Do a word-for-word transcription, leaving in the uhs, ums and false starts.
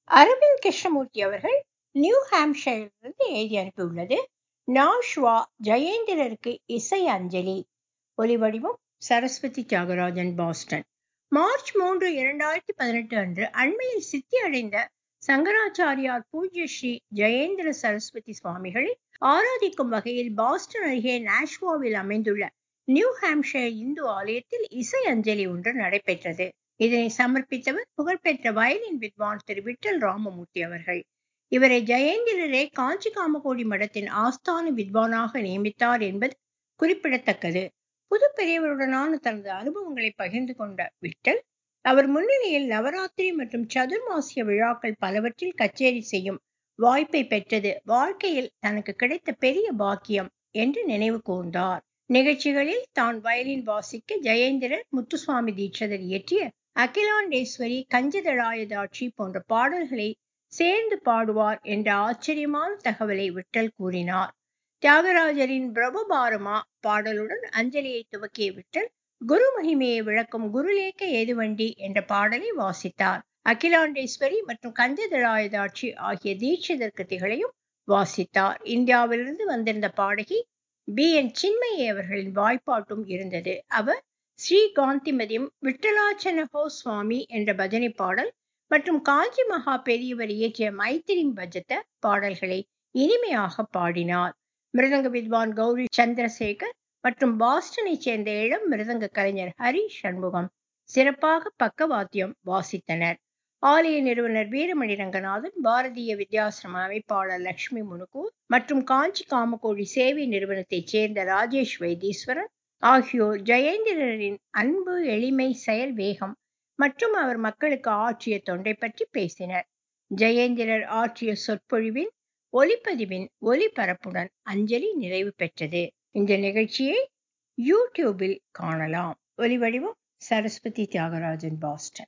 அரவிந்த் கிருஷ்ணமூர்த்தி அவர்கள் நியூ ஹாம்ஷைரிலிருந்து எழுதி அனுப்பியுள்ளது. நாஷ்வா ஜெயேந்திரருக்கு இசை அஞ்சலி. ஒலிவடிவம் சரஸ்வதி தியாகராஜன், பாஸ்டன். மார்ச் மூன்று இரண்டாயிரத்தி பதினெட்டு அன்று அண்மையில் சித்தி அடைந்த சங்கராச்சாரியார் பூஜ்ய ஸ்ரீ ஜெயேந்திர சரஸ்வதி சுவாமிகளை ஆராதிக்கும் வகையில் பாஸ்டன் அருகே நாஷ்வாவில் அமைந்துள்ள நியூ ஹாம்ஷைர் இந்து ஆலயத்தில் இசை அஞ்சலி ஒன்று நடைபெற்றது. இதனை சமர்ப்பித்தவர் புகழ்பெற்ற வயலின் வித்வான் திரு விட்டல் ராமமூர்த்தி அவர்கள். இவரை ஜெயேந்திரரே காஞ்சி காமகோடி மடத்தின் ஆஸ்தான வித்வானாக நியமித்தார் என்பது குறிப்பிடத்தக்கது. புது பெரியவருடனான தனது அனுபவங்களை பகிர்ந்து கொண்ட விட்டல், அவர் முன்னிலையில் நவராத்திரி மற்றும் சதுர்மாசிய விழாக்கள் பலவற்றில் கச்சேரி செய்யும் வாய்ப்பை பெற்றது வாழ்க்கையில் தனக்கு கிடைத்த பெரிய பாக்கியம் என்று நினைவு கூர்ந்தார். நிகழ்ச்சிகளில் தான் வயலின் வாசிக்க ஜெயேந்திரர் முத்துசுவாமி தீட்சிதர் இயற்றிய அகிலாண்டேஸ்வரி, கஞ்சதளாயதாட்சி போன்ற பாடல்களை சேர்ந்து பாடுவார் என்ற ஆச்சரியமான தகவலை விட்டல் கூறினார். தியாகராஜரின் பிரபபாரமா பாடலுடன் அஞ்சலியை துவக்கிய விட்டல், குரு மகிமையை விளக்கும் குருலேக்க ஏதுவண்டி என்ற பாடலை வாசித்தார். அகிலாண்டேஸ்வரி மற்றும் கஞ்சதளாயதாட்சி ஆகிய தீட்சிதர் கிருதிகளையும் வாசித்தார். இந்தியாவிலிருந்து வந்திருந்த பாடகி பி என் சின்மயி அவர்களின் வாய்ப்பாட்டும் இருந்தது. அவர் ஸ்ரீ காந்திமதியம், விட்டலாச்சனஹோ சுவாமி என்ற பஜனை பாடல் மற்றும் காஞ்சி மகா பெரியவர் இயற்றிய மைத்திரிம் பஜத பாடல்களை இனிமையாக பாடினார். மிருதங்க வித்வான் கௌரி சந்திரசேகர் மற்றும் பாஸ்டனை சேர்ந்த இளம் மிருதங்க கலைஞர் ஹரி சண்முகம் சிறப்பாக பக்கவாத்தியம் வாசித்தனர். ஆலய நிறுவனர் வீரமணி ரங்கநாதன், பாரதிய வித்யாசிரம அமைப்பாளர் லட்சுமி முனுகூர் மற்றும் காஞ்சி காமகோடி சேவை நிறுவனத்தைச் சேர்ந்த ராஜேஷ் வைத்தீஸ்வரன் ஆகியோர் ஜெயேந்திரரின் அன்பு, எளிமை, செயல் வேகம் மற்றும் அவர் மக்களுக்கு ஆற்றிய தொண்டை பற்றி பேசினர். ஜெயேந்திரர் ஆற்றிய சொற்பொழிவின் ஒலிப்பதிவின் ஒலிபரப்புடன் அஞ்சலி நிறைவு பெற்றது. இந்த நிகழ்ச்சியை யூடியூபில் காணலாம். ஒலிவடிவம் சரஸ்வதி தியாகராஜன், பாஸ்டன்.